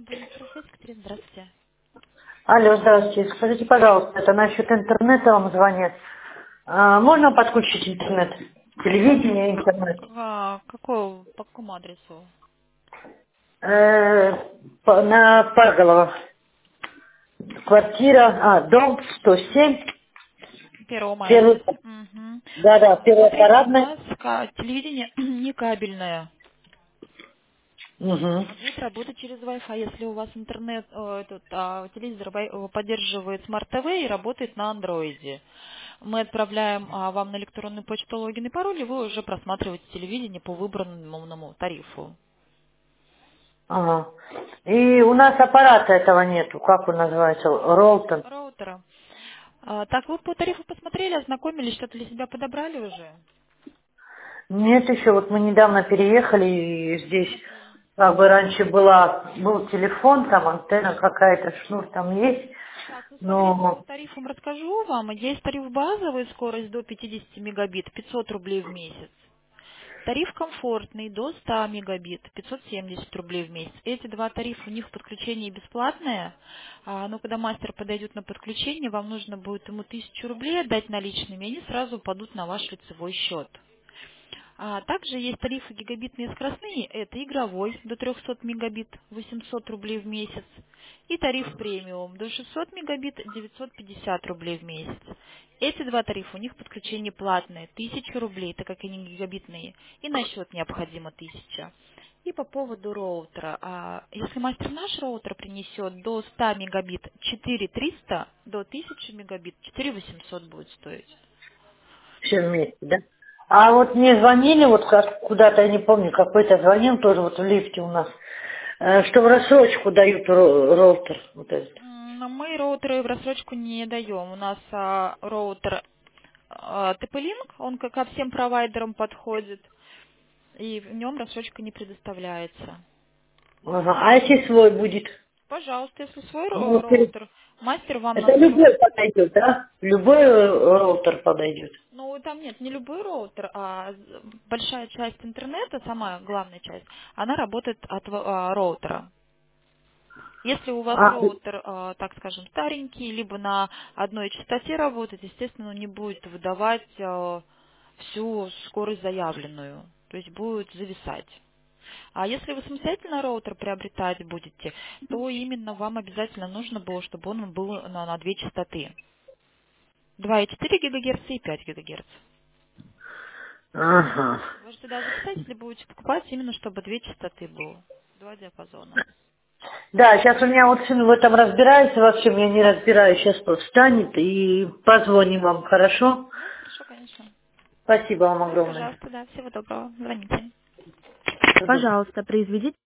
Компания «Профессия», Катерина, здравствуйте. Алло, здравствуйте. Скажите, пожалуйста, это насчет интернета вам звонят. Можно подключить интернет? Телевидение, интернет. По какому адресу? На Павлова. Квартира, дом 107, 1 мая. первый, Мгм. да, первый Смотрите, у парадный. нас телевидение не кабельное. Угу. Будет работать через Wi-Fi. Если у вас интернет, телевизор поддерживает Smart TV и работает на андроиде. Мы отправляем вам на электронную почту логин и пароль, и вы уже просматриваете телевидение по выбранному тарифу. Ага. И у нас аппарата этого нету. Как он называется? Ролтон. Роутера. Так, вы по тарифу посмотрели, ознакомились, что-то для себя подобрали уже? Нет еще, вот мы недавно переехали, и здесь Окей. как бы раньше был телефон, там антенна какая-то, шнур там есть, Так, ну смотрите, по но... тарифам расскажу вам. Есть тариф базовый, скорость до 50 мегабит, 500 рублей в месяц. Тариф комфортный до 100 мегабит, 570 рублей в месяц. Эти два тарифа, у них подключение бесплатное, но когда мастер подойдет на подключение, вам нужно будет ему 1000 рублей отдать наличными, и они сразу упадут на ваш лицевой счет. Также есть тарифы гигабитные скоростные, это игровой до 300 мегабит, 800 рублей в месяц, и тариф премиум до 600 мегабит, 950 рублей в месяц. Эти два тарифа, у них подключение платное, 1000 рублей, так как они гигабитные, и на счет необходимо 1000. И по поводу роутера, если мастер наш роутер принесет до 100 мегабит 4300, до 1000 мегабит 4800 будет стоить. Все вместе, да? А вот мне звонили, вот как куда-то, я не помню, какой-то звонил тоже вот в лифте у нас, что в рассрочку дают роутер. Вот этот. Но мы роутеры в рассрочку не даем. У нас роутер TP-Link, он ко всем провайдерам подходит, и в нем рассрочка не предоставляется. Ага. А если свой будет? Пожалуйста, если свой Ну, роутер, мастер вам на это свой любой подойдет, да? Любой роутер подойдет. Ну, там нет, не любой роутер, большая часть интернета, самая главная часть, она работает от роутера. Если у вас А, роутер, так скажем, старенький, либо на одной частоте работает, естественно, он не будет выдавать всю скорость заявленную, то есть будет зависать. А если вы самостоятельно роутер приобретать будете, то именно вам обязательно нужно было, чтобы он был на две частоты. 2,4 ГГц и 5 ГГц. ага. Можете, да, записать, если будете покупать, именно чтобы две частоты было, два диапазона. Да, сейчас у меня вот сын в этом разбирается, во всем я не разбираюсь, сейчас встанет и позвоним вам, хорошо? Да, хорошо, конечно. Спасибо вам Да, огромное. пожалуйста, да, всего доброго. Звоните. Всего доброго. Пожалуйста, произведите